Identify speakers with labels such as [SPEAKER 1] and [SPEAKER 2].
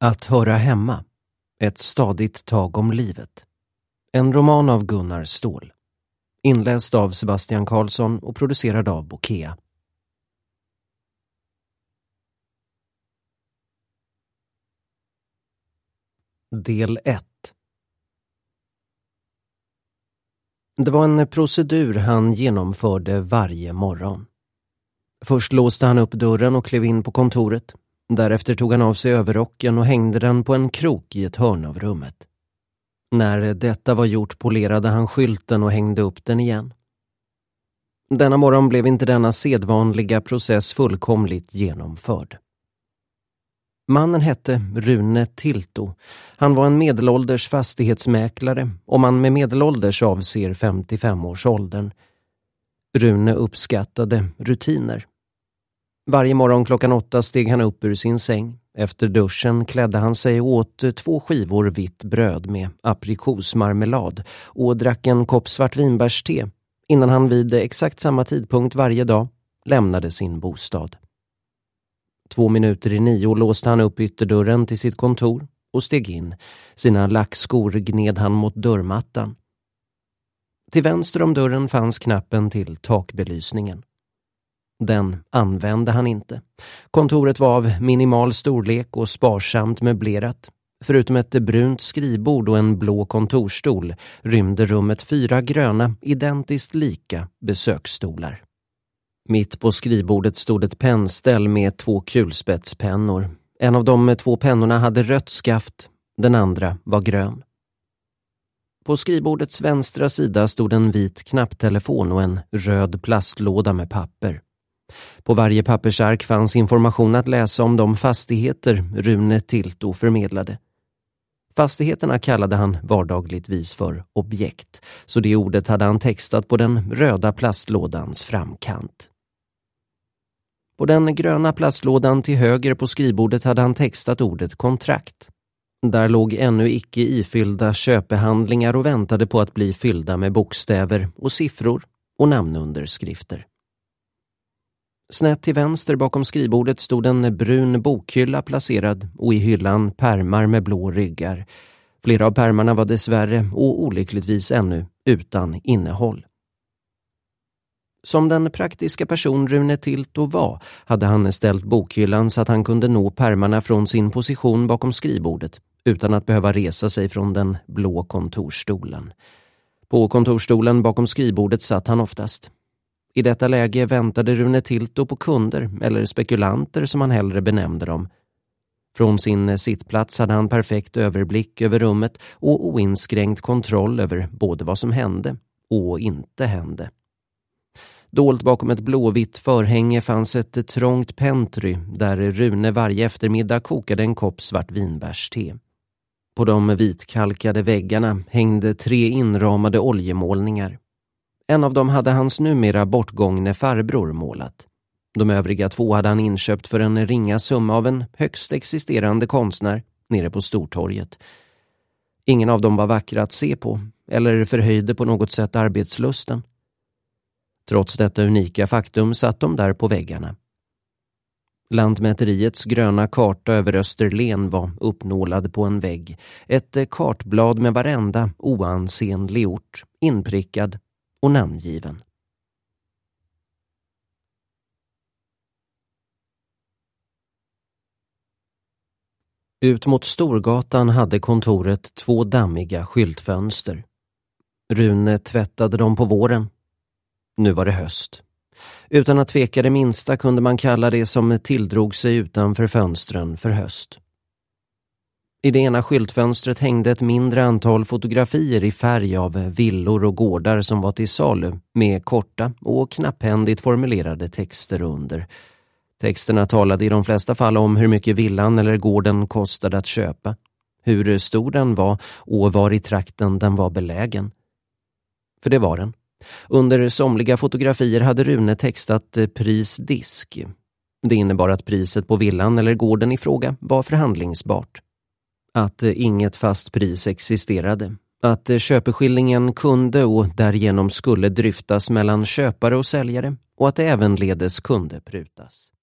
[SPEAKER 1] Att höra hemma. Ett stadigt tag om livet. En roman av Gunnar Ståhl. Inläst av Sebastian Karlsson och producerad av Bokea. Del 1. Det var en procedur han genomförde varje morgon. Först låste han upp dörren och klev in på kontoret. Därefter tog han av sig överrocken och hängde den på en krok i ett hörn av rummet. När detta var gjort polerade han skylten och hängde upp den igen. Denna morgon blev inte denna sedvanliga process fullkomligt genomförd. Mannen hette Rune Tilto. Han var en medelålders fastighetsmäklare, om man med medelålders avser 55-årsåldern. Rune uppskattade rutiner. Varje morgon klockan 8 steg han upp ur sin säng. Efter duschen klädde han sig och åt 2 skivor vitt bröd med aprikosmarmelad och drack en kopp svartvinbärste innan han vid exakt samma tidpunkt varje dag lämnade sin bostad. 8:02 låste han upp ytterdörren till sitt kontor och steg in. Sina lackskor gned han mot dörrmattan. Till vänster om dörren fanns knappen till takbelysningen. Den använde han inte. Kontoret var av minimal storlek och sparsamt möblerat. Förutom ett brunt skrivbord och en blå kontorstol rymde rummet 4 gröna, identiskt lika besöksstolar. Mitt på skrivbordet stod ett pennställ med 2 kulspetspennor. En av de 2 pennorna hade rött skaft, den andra var grön. På skrivbordets vänstra sida stod en vit knapptelefon och en röd plastlåda med papper. På varje pappersark fanns information att läsa om de fastigheter Rune Tilto förmedlade. Fastigheterna kallade han vardagligtvis för objekt, så det ordet hade han textat på den röda plastlådans framkant. På den gröna plastlådan till höger på skrivbordet hade han textat ordet kontrakt. Där låg ännu icke ifyllda köpehandlingar och väntade på att bli fyllda med bokstäver och siffror och namnunderskrifter. Snett till vänster bakom skrivbordet stod en brun bokhylla placerad och i hyllan pärmar med blå ryggar. Flera av pärmarna var dessvärre och olyckligtvis ännu utan innehåll. Som den praktiska person Rune Tilto var hade han ställt bokhyllan så att han kunde nå pärmarna från sin position bakom skrivbordet utan att behöva resa sig från den blå kontorstolen. På kontorstolen bakom skrivbordet satt han oftast. I detta läge väntade Rune Tilto på kunder, eller spekulanter som han hellre benämnde dem. Från sin sittplats hade han perfekt överblick över rummet och oinskränkt kontroll över både vad som hände och inte hände. Dolt bakom ett blåvitt förhänge fanns ett trångt pentry där Rune varje eftermiddag kokade en kopp svartvinbärste. På de vitkalkade väggarna hängde 3 inramade oljemålningar. En av dem hade hans numera bortgångne farbror målat. De övriga 2 hade han inköpt för en ringa summa av en högst existerande konstnär nere på Stortorget. Ingen av dem var vackra att se på eller förhöjde på något sätt arbetslusten. Trots detta unika faktum satt de där på väggarna. Lantmäteriets gröna karta över Österlen var uppnålad på en vägg. Ett kartblad med varenda oansenlig ort, inprickad och namngiven. Ut mot Storgatan hade kontoret 2 dammiga skyltfönster. Rune tvättade dem på våren. Nu var det höst. Utan att tveka det minsta kunde man kalla det som tilldrog sig utanför fönstren för höst. I det ena skyltfönstret hängde ett mindre antal fotografier i färg av villor och gårdar som var till salu med korta och knapphändigt formulerade texter under. Texterna talade i de flesta fall om hur mycket villan eller gården kostade att köpa, hur stor den var och var i trakten den var belägen. För det var den. Under somliga fotografier hade Rune textat prisdisk. Det innebar att priset på villan eller gården i fråga var förhandlingsbart. Att inget fast pris existerade. Att köpeskillingen kunde och därigenom skulle dryftas mellan köpare och säljare och att det ävenledes kunde prutas.